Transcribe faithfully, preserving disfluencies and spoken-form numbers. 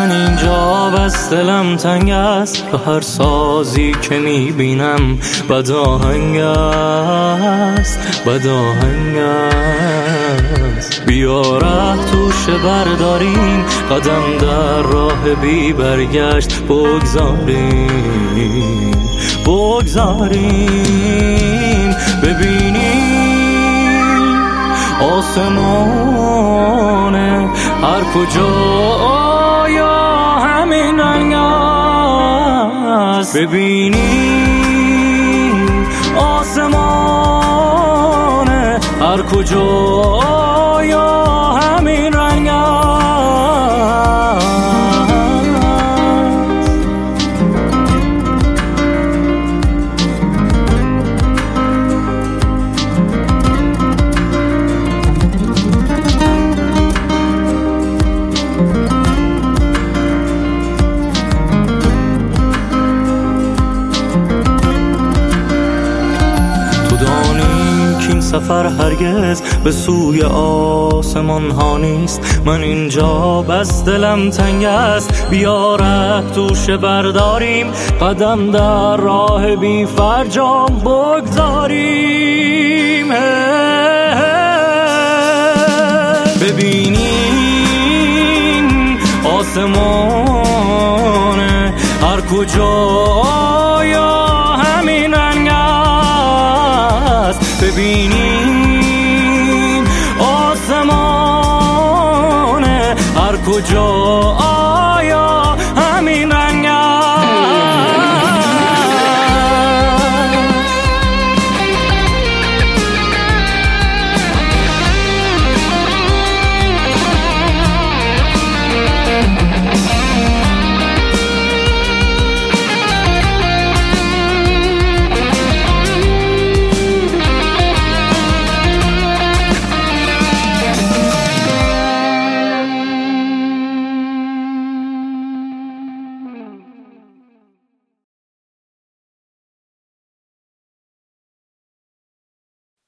من اینجا بس دلم تنگ است، به هر سازی که میبینم بد آهنگ است، بد آهنگ است. بیا ره توشه برداریم، قدم در راه بی برگشت بگذاریم، بگذاریم. ببینیم آسمان هر کجا یا همین رنگ است. ببینیم آسمان هر کجا یا همین رنگ است. سفر هرگز به سوی آسمان ها نیست، من اینجا بس دلم تنگ است. بیا ره توشه برداریم، قدم در راه بی فرجام بگذاریم. ببینیم آسمان هر کجا یا همین رنگ است. ببینیم آسمان هر کجا